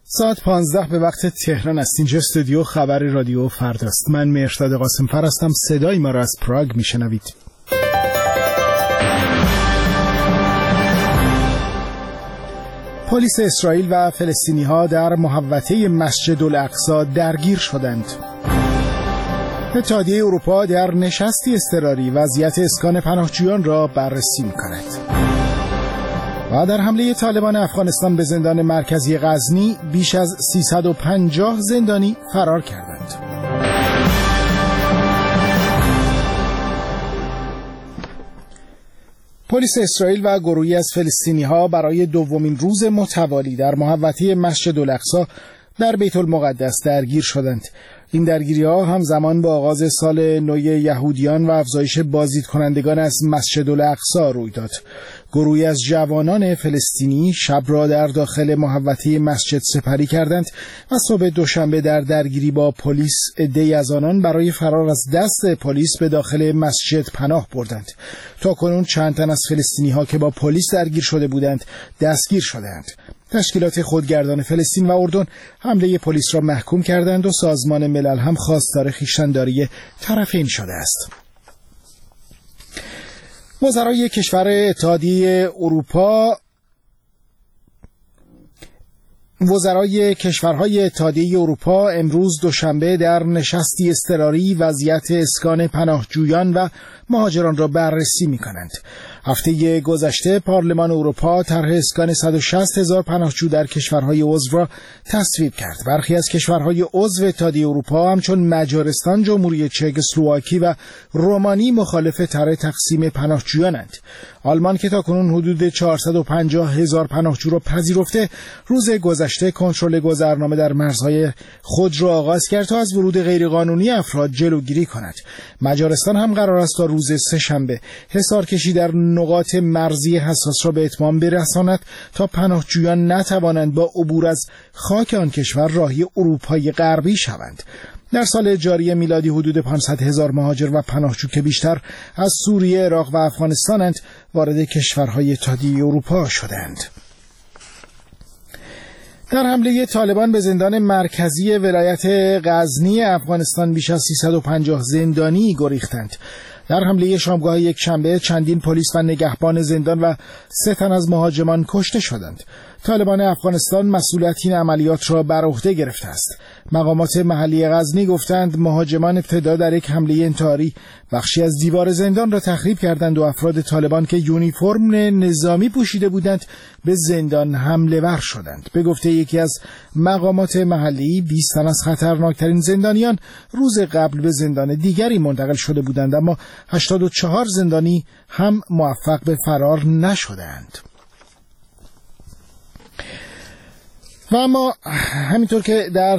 ساعت 15 به وقت تهران است. اینجا استودیو خبر رادیو فرداست. من مهرداد قاسم‌فر هستم. صدای ما را از پراگ میشنوید. پلیس اسرائیل و فلسطینی‌ها در محوطه مسجد الاقصی درگیر شدند. اتحادیه اروپا در نشستی اضطراری وضعیت اسکان پناهجویان را بررسی می‌کند. و در حمله طالبان افغانستان به زندان مرکزی غزنی بیش از 350 زندانی فرار کردند. پلیس اسرائیل و گروهی از فلسطینی‌ها برای دومین روز متوالی در محوطه مسجد الاقصی در بیت المقدس درگیر شدند. این درگیری‌ها همزمان با آغاز سال نو یهودیان و افزایش بازدید کنندگان از مسجد الاقصی روی داد. گروهی از جوانان فلسطینی شب را در داخل محوطه مسجد سپری کردند و صبح دوشنبه در درگیری با پلیس عده‌ای از آنان برای فرار از دست پلیس به داخل مسجد پناه بردند. تاکنون چند تن از فلسطینی‌ها که با پلیس درگیر شده بودند دستگیر شدند. تشکیلات خودگردان فلسطین و اردن حمله پلیس را محکوم کردند و سازمان ملل هم خواستار خویشتن‌داری طرفین شده است. وزرای کشورهای اتحادیه اروپا امروز دوشنبه در نشستی اضطراری وضعیت اسکان پناهجویان و مهاجران را بررسی می‌کنند. هفته گذشته پارلمان اروپا طرح اسکان 160,000 پناهجو در کشورهای عضو را تصویب کرد. برخی از کشورهای عضو اتحادیه اروپا همچون مجارستان، جمهوری چک اسلواکی و رومانی مخالف طرح تقسیم پناهجویانند. آلمان که تاکنون حدود 450,000 پناهجو را پذیرفته، روز گذشته کنترل گذرنامه در مرزهای خود را آغاز کرد تا از ورود غیرقانونی افراد جلوگیری کند. مجارستان هم قرار است تا روز سه‌شنبه حصارکشی در نقاط مرزی حساس را به اتمام برساند تا پناهجویان نتوانند با عبور از خاک آن کشور راهی اروپای غربی شوند. در سال جاری میلادی حدود 500,000 مهاجر و پناهجو که بیشتر از سوریه، عراق و افغانستانند وارد کشورهای اتحادیه اروپا شدند. در حمله طالبان به زندان مرکزی ولایت غزنی افغانستان بیش از 350 زندانی گریختند. در حمله شامگاه یک شنبه چندین پلیس و نگهبان زندان و 3 تن از مهاجمان کشته شدند. طالبان افغانستان مسئولیت این عملیات را بر عهده گرفته است. مقامات محلی غزنی گفتند مهاجمان ابتدا در یک حمله انتحاری بخشی از دیوار زندان را تخریب کردند و افراد طالبان که یونیفرم نظامی پوشیده بودند به زندان حمله ور شدند. به گفته یکی از مقامات محلی 20 تن از خطرناکترین زندانیان روز قبل به زندان دیگری منتقل شده بودند، اما 84 زندانی هم موفق به فرار نشدند. و اما همینطور که در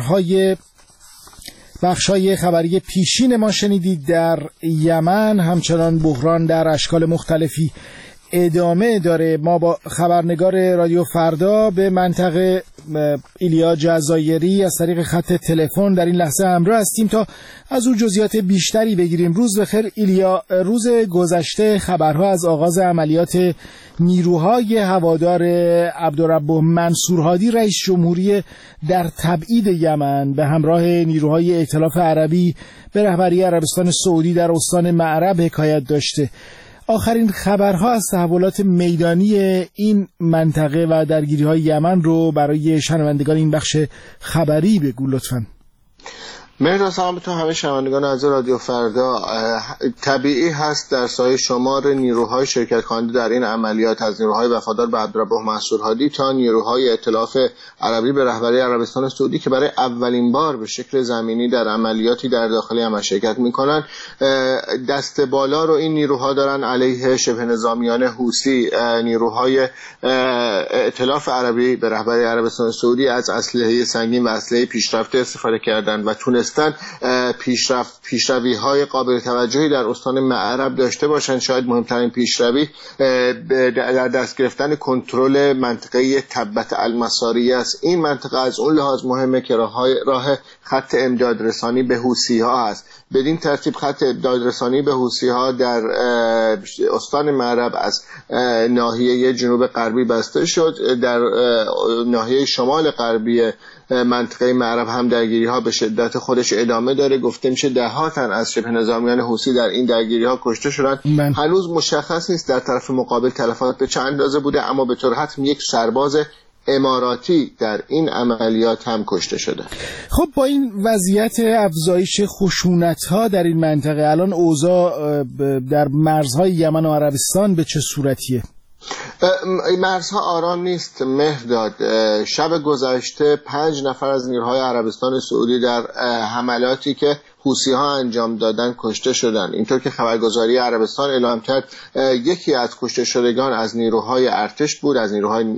بخشای خبری پیشین ما شنیدید، در یمن همچنان بحران در اشکال مختلفی ادامه داره. ما با خبرنگار رادیو فردا به منطقه ایلیا جزایری از طریق خط تلفن در این لحظه همراه هستیم تا از او جزئیات بیشتری بگیریم. روز بخیر ایلیا. روز گذشته خبرها از آغاز عملیات نیروهای هوادار عبدالرب منصور هادی رئیس جمهوری در تبعید یمن به همراه نیروهای ائتلاف عربی به رهبری عربستان سعودی در استان معرب حکایت داشته. آخرین خبرها از تحولات میدانی این منطقه و درگیری‌های یمن رو برای شنوندگان این بخش خبری بگو لطفاً. مهرداد، سلام به تو همه شنوندگان از رادیو فردا. طبیعی هست در سایه شمار نیروهای شرکت کننده در این عملیات، از نیروهای وفادار به عبدالرب منصور هادی تا نیروهای ائتلاف عربی به رهبری عربستان سعودی که برای اولین بار به شکل زمینی در عملیاتی در داخل یمن شرکت میکنن، دست بالا رو این نیروها دارن علیه شبه نظامیان حوثی. نیروهای ائتلاف عربی به رهبری عربستان سعودی از اسلحه سنگین و اسلحه پیشرفته استفاده کردند و تونستن میتونستن پیشروی‌های قابل توجهی در استان معرب داشته باشند. شاید مهمترین پیشروی در دست گرفتن کنترل منطقه تبت المساری است. این منطقه از اون لحاظ مهمه که راه خط امدادرسانی به حوثی‌ها است. بدین ترتیب خط امدادرسانی به حوثی‌ها در استان معرب از ناحیه جنوب غربی بسته شد. در ناحیه شمال غربی منطقه معرب هم درگیری‌ها به شدت خودش ادامه داره. گفته میشه ده‌ها تن از شبه نظامیان حوثی در این درگیری‌ها کشته شدن. هنوز مشخص نیست در طرف مقابل تلفات به چه اندازه بوده، اما به طور حتمی یک سرباز اماراتی در این عملیات هم کشته شده. خب با این وضعیت افزایش خشونت‌ها در این منطقه الان اوضاع در مرزهای یمن و عربستان به چه صورتیه؟ مرزها آرام نیست مهرداد. شب گذشته 5 نفر از نیروهای عربستان سعودی در حملاتی که حوثی‌ها انجام دادن کشته شدند. اینطور که خبرگزاری عربستان اعلام کرد یکی از کشته شدگان از نیروهای ارتش بود، از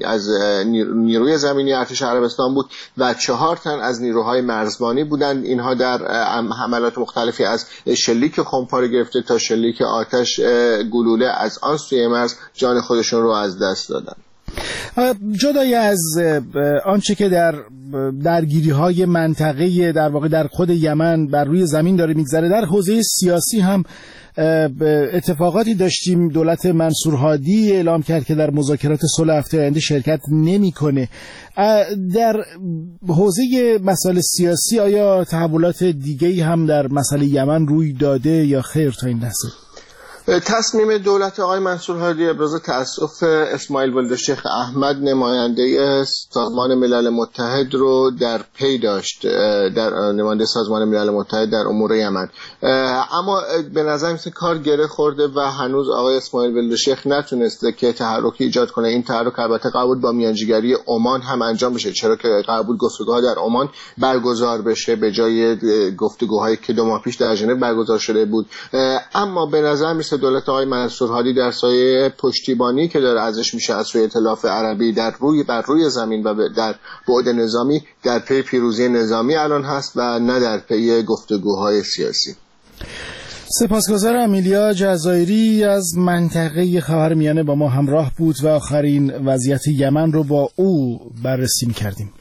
نیروی زمینی ارتش عربستان بود و 4 تن از نیروهای مرزبانی بودند. اینها در حملات مختلفی از شلیک خمپاره گرفته تا شلیک آتش گلوله از آن سوی مرز جان خودشون رو از دست دادن. جدای از آنچه که در درگیری‌های منطقه در واقع در خود یمن بر روی زمین داره میگذره، در حوزه سیاسی هم اتفاقاتی داشتیم. دولت منصور هادی اعلام کرد که در مذاکرات صلح هفته آینده شرکت نمی‌کنه. در حوزه مسائل سیاسی آیا تحولات دیگه‌ای هم در مسئله یمن روی داده یا خیر تا این لحظه؟ تصمیم دولت آقای منصور هادی ابراز تأسف اسماعیل ولد شیخ احمد نماینده سازمان ملل متحد رو در پی داشت، در نماینده سازمان ملل متحد در امور یمن، اما به نظر میاد کار گره خورده و هنوز آقای اسماعیل ولد شیخ نتونسته که تحرکی ایجاد کنه. این تحرک البته قرار بود با میانجیگری عمان هم انجام بشه، چرا که قرار بود گفتگوها در عمان برگزار بشه به جای گفتگوهایی که 2 ماه پیش در ژنو برگزار شده بود. اما به نظر میاد دولت آقای منصور هادی در سایه پشتیبانی که داره ازش میشه از سوی ائتلاف عربی بر روی زمین و در بعد نظامی در پی پیروزی نظامی الان هست و نه در پی گفتگوهای سیاسی. سپاسگزارم. امیلیا جزایری از منطقه خاورمیانه با ما همراه بود و آخرین وضعیت یمن رو با او بررسی می‌کردیم.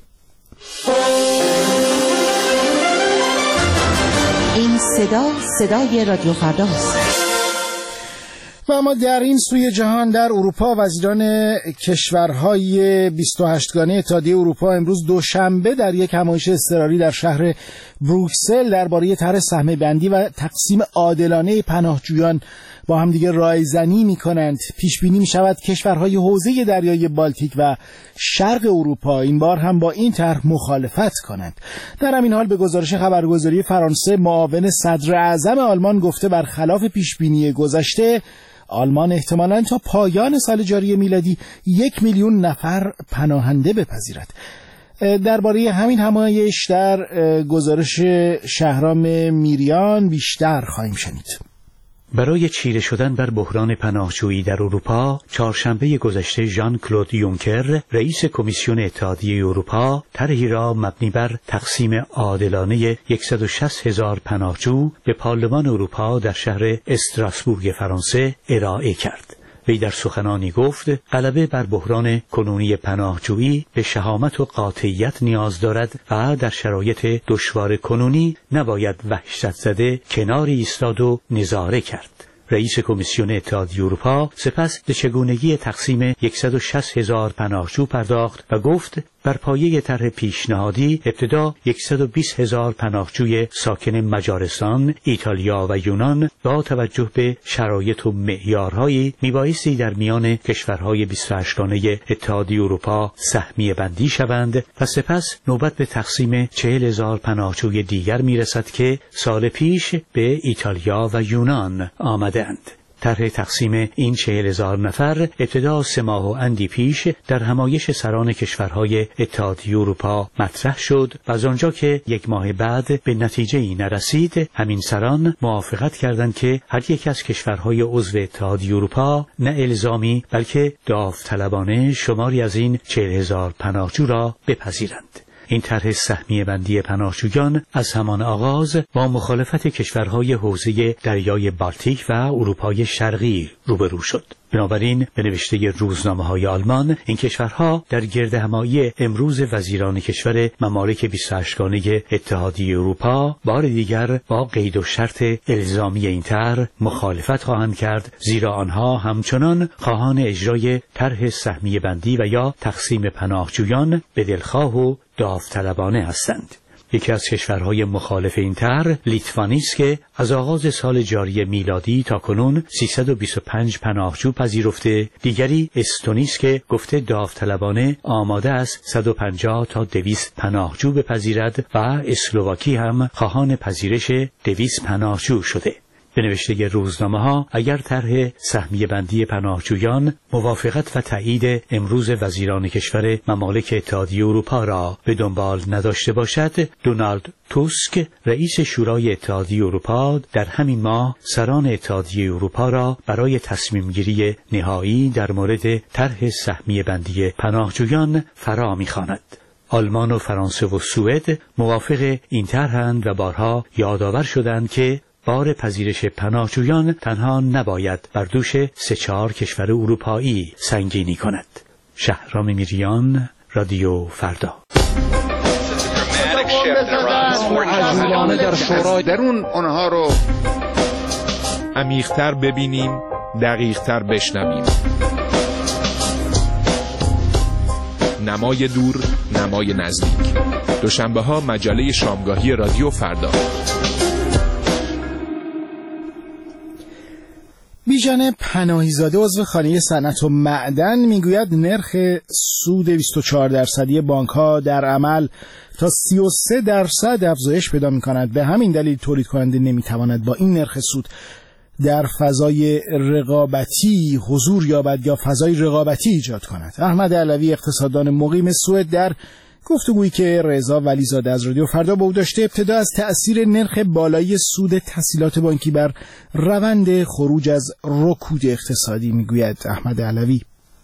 این صدای رادیو فرداست. و اما در این سوی جهان در اروپا وزیران کشورهای 28 گانه اتحادیه اروپا امروز دوشنبه در یک همایش اضطراری در شهر بروکسل درباره طرح سهم بندی و تقسیم عادلانه پناهجویان با هم دیگه رایزنی می‌کنند. پیش بینی می‌شود کشورهای حوزه دریای بالتیک و شرق اروپا این بار هم با این طرح مخالفت کنند. در همین حال به گزارش خبرگزاری فرانسه معاون صدر اعظم آلمان گفته برخلاف پیش بینی گذشته آلمان احتمالاً تا پایان سال جاری میلادی 1 میلیون نفر پناهنده بپذیرد. درباره همین همایش در گزارش شهرام میریان بیشتر خواهیم شنید. برای چیره شدن بر بحران پناهجویی در اروپا، چهارشنبه گذشته ژان کلود یونکر، رئیس کمیسیون اتحادیه اروپا، طرحی را مبنی بر تقسیم عادلانه 160,000 پناهجو به پارلمان اروپا در شهر استراسبورگ فرانسه ارائه کرد. وی در سخنانی گفت غلبه بر بحران کنونی پناهجویی به شهامت و قاطعیت نیاز دارد و در شرایط دشوار کنونی نباید وحشت زده کناری ایستاد و نظاره کرد. رئیس کمیسیون اتحادیه اروپا سپس به چگونگی تقسیم 160,000 پناهجو پرداخت و گفت بر پایه طرح پیشنهادی ابتدا 120,000 پناهجوی ساکن مجارستان، ایتالیا و یونان با توجه به شرایط و معیارهایی میبایستی در میان کشورهای 28 گانه اتحادیه اروپا سهمیه بندی شوند و سپس نوبت به تقسیم 40,000 پناهجوی دیگر میرسد که سال پیش به ایتالیا و یونان آمدند. طرح تقسیم این 40,000 نفر ابتدا 3 ماه و اندی پیش در همایش سران کشورهای اتحادیه اروپا مطرح شد و از آنجا که 1 ماه بعد به نتیجه‌ای نرسید، همین سران موافقت کردند که هر یک از کشورهای عضو اتحادیه اروپا نه الزامی بلکه داوطلبانه شماری از این 40,000 پناهجو را بپذیرند. این طرح سهمیه بندی پناهجویان از همان آغاز با مخالفت کشورهای حوزه دریای بالتیک و اروپای شرقی روبرو شد. بنابراین به نوشته روزنامه‌های آلمان، این کشورها در گردهمایی امروز وزیران کشور ممالک 28 گانه اتحادیه اروپا بار دیگر با قید و شرط الزامی این طرح مخالفت خواهند کرد، زیرا آنها همچنان خواهان اجرای طرح سهمیه بندی و یا تقسیم پناهجویان به دلخواه و داوطلبانه هستند. یکی از کشورهای مخالف این طرح لیتوانی است که از آغاز سال جاری میلادی تا کنون 325 پناهجو پذیرفته. دیگری استونی است که گفته داوطلبانه آماده است 150 تا 200 پناهجو بپذیرد و اسلواکی هم خواهان پذیرش 200 پناهجو شده. به نوشته روزنامه‌ها، اگر طرح سهمیه بندی پناهجویان موافقت و تایید امروز وزیران کشور ممالک اتحادیه اروپا را به دنبال نداشته باشد، دونالد توسک رئیس شورای اتحادیه اروپا در همین ماه سران اتحادیه اروپا را برای تصمیم گیری نهایی در مورد طرح سهمیه بندی پناهجویان فرا می‌خواند. آلمان و فرانسه و سوئد موافق این طرحند و بارها یادآور شدند که بار پذیرش پناهجویان تنها نباید بر دوش 3-4 کشور اروپایی سنگینی کند. شهرام میریان، رادیو فردا. در شورای درون آنها رو عمیق‌تر ببینیم، دقیق‌تر بشنویم. نمای دور، نمای نزدیک. دوشنبه‌ها مجله شامگاهی رادیو فردا. بیژن پناهیزاده عضو خانه صنعت و معدن میگوید نرخ سود 24% بانک‌ها در عمل تا 33% افزایش پیدا می‌کند. به همین دلیل تولید کننده نمی‌تواند با این نرخ سود در فضای رقابتی حضور یابد یا فضای رقابتی ایجاد کند. احمد علوی، اقتصاددان مقیم سوئد، در گفتگویی که رضا ولیزاده از رادیو فردا با او داشته، ابتدا از تأثیر نرخ بالای سود تسهیلات بانکی بر روند خروج از رکود اقتصادی میگوید. احمد علوی: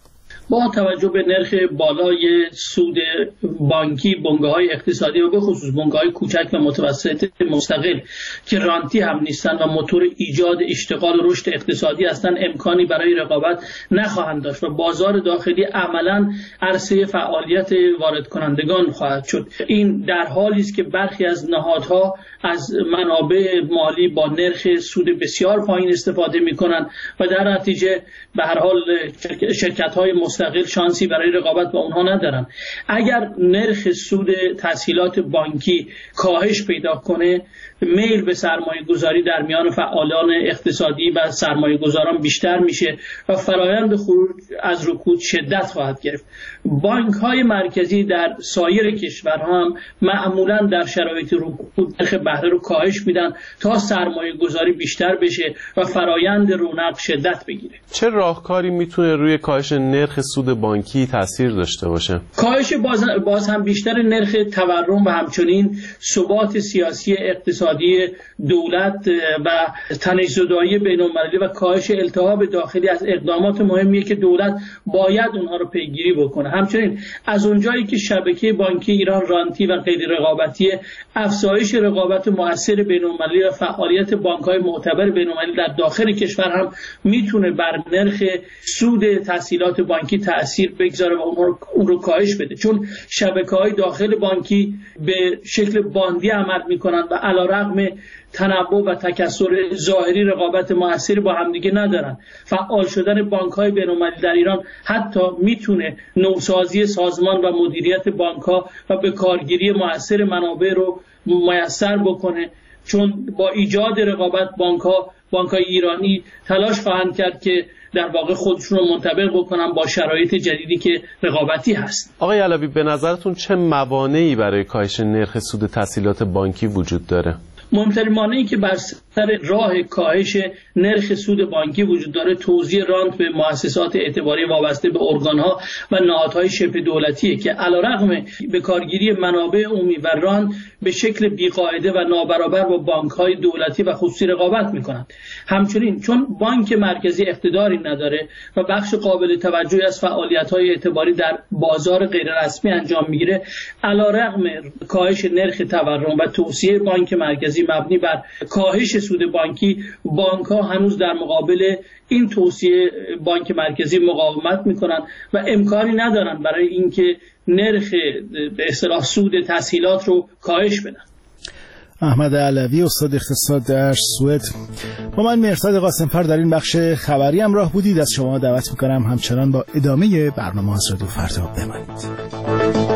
با توجه به نرخ بالای سود بانکی، بنگاه‌های اقتصادی و به خصوص بنگاه‌های کوچک و متوسط مستقل که رانتی هم نیستند و موتور ایجاد اشتغال و رشد اقتصادی هستند، امکانی برای رقابت نخواهند داشت و بازار داخلی عملاً عرصه فعالیت وارد کنندگان خواهد شد. این در حالی است که برخی از نهادها از منابع مالی با نرخ سود بسیار پایین استفاده می‌کنند و در نتیجه به هر حال شرکت‌های مستقل شانسی برای رقابت با اونها ندارن. اگر نرخ سود تسهیلات بانکی کاهش پیدا کنه، میل به سرمایه گذاری در میان فعالان اقتصادی و سرمایه گذاران بیشتر میشه و فرایند خروج از رکود شدت خواهد گرفت. بانک های مرکزی در سایر کشورها هم معمولا در شرایط رکود نرخ بهره رو کاهش میدن تا سرمایه گذاری بیشتر بشه و فرایند رونق شدت بگیره. چه راهکاری میتونه روی کاهش نرخ سود بانکی تاثیر داشته باشه؟ کاهش باز هم بیشتر نرخ تورم و همچنین ثبات سیاسی اقتصادی دولت و تنش‌زدایی بین‌المللی و کاهش التهاب داخلی از اقدامات مهمیه که دولت باید اونها رو پیگیری بکنه. همچنین از اونجایی که شبکه بانکی ایران رانتی و غیر رقابتی، افزایش رقابت مؤثر بین‌المللی و فعالیت بانک‌های معتبر بین‌المللی در داخل کشور هم میتونه بر نرخ سود تسهیلات بانکی تأثیر بگذاره و اون رو کاهش بده، چون شبکه‌های داخل بانکی به شکل باندی عمل می‌کنن و علی‌رغم تنوع و تکثر ظاهری رقابت موثری با همدیگه ندارن. فعال شدن بانک‌های بین‌المللی در ایران حتی میتونه نوسازی سازمان و مدیریت بانک‌ها و به کارگیری موثر منابع رو میسر بکنه، چون با ایجاد رقابت بانک‌های ایرانی تلاش خواهند کرد که در واقع خودشون رو منطبق بکنن با شرایط جدیدی که رقابتی هست. آقای علوی، به نظرتون چه موانعی برای کاهش نرخ سود تسهیلات بانکی وجود داره؟ مهمترین مانعی که بر سر راه کاهش نرخ سود بانکی وجود داره توزیع رانت به مؤسسات اعتباری وابسته به ارگان‌ها و نهادهای شبه دولتیه که علیرغم به کارگیری منابع عمومی و رانت به شکل بی‌قاعده و نابرابر با بانک‌های دولتی و خصوصی رقابت می‌کنند. همچنین چون بانک مرکزی اقتداری نداره و بخش قابل توجهی از فعالیت‌های اعتباری در بازار غیررسمی انجام می‌گیره، علیرغم کاهش نرخ تورم و توسعه بانک مرکزی مبنی بر کاهش سود بانکی، بانک‌ها هنوز در مقابل این توسعه بانک مرکزی مقاومت می‌کنند و امکانی ندارند برای اینکه نرخ به اصطلاح سود تسهیلات رو کاهش بدن. احمد علوی، استاد اقتصاد در سوئد، با من مهرداد قاسم‌فر در این بخش خبری همراه بودید. از شما دعوت می‌کنم همچنان با ادامه برنامه از رادیو فردا بمانید.